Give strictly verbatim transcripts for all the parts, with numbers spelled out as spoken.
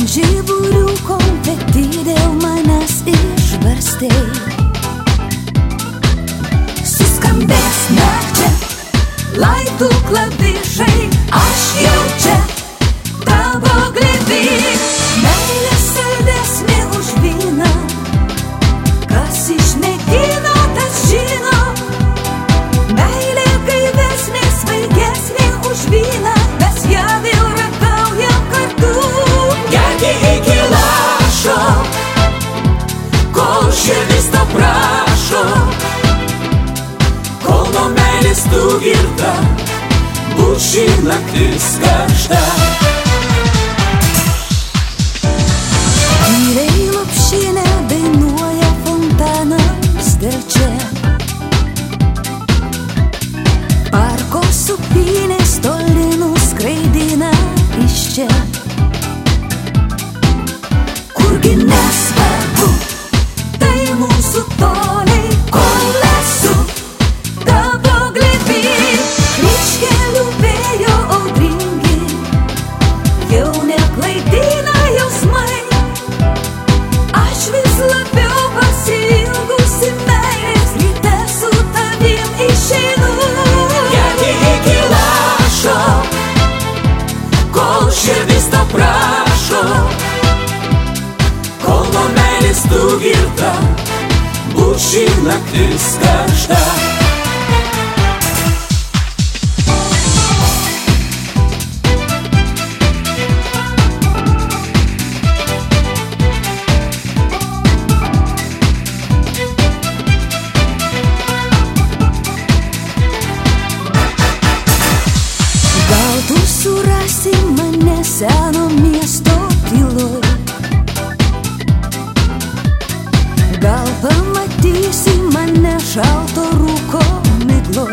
žiburių konfeti dėl manęs išbarstei. Suskambės nakčia laidų klavišai, aš jau čia tavo glėby. Meilė saldesnė už vyną, kas išmėgino, tas žino. Meilė gaivesnė, svaigesnė už vyną, mes ją vėl ragaujam kartu. Gerki iki lašo, kol širdis to prašo, kol nuo meilės tu girta, būt ši naktis karšta. Tyliai lopšinę dainuoja fontanas dėl čia. Parko supynės toli nuskraidina iš čia. Kurgi nesvarbu, tai mūsų toliai, kol esu tavo glėby. Kryžkelių vėjo audringi jau neklaidina jausmai. Aš vis labiau pasiilgusi meilės, ryte su tavim išeinu. Gerki iki lašo, kol širdis to prašo, kol nuo meilės tu girta, būt ši naktis karšta. Gal tu surasi mane seno miesto tyloj, gal pamatysi mane šalto rūko migloj.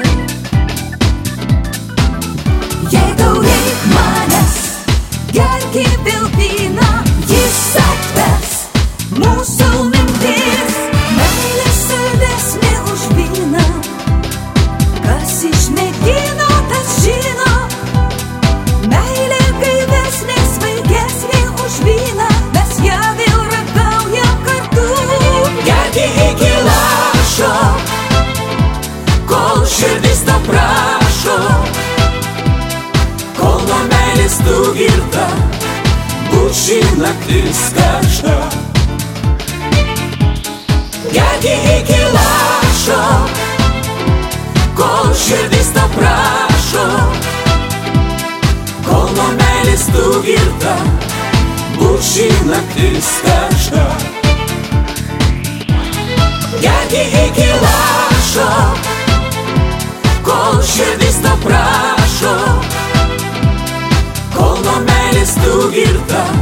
Jei tau reik manęs, gerki vėl vyną, jis atves mūsų mintis. Meilė saldesnė už vyną, kas išmėgino, tas žino. Meilė gaivesnė, svaigesnė už vyną, mes ją vėl ragaujam kartu. Gerki iki lašo, kol širdis to prašo, kol nuo meilės tu girta, būt ši naktis karšta. Gerki iki lašo, kol širdis to prašo, kol nuo meilės tu girta, būt ši naktis karšta. Gerki iki lašo, kol širdis to prašo, kol nuo meilės tu girta,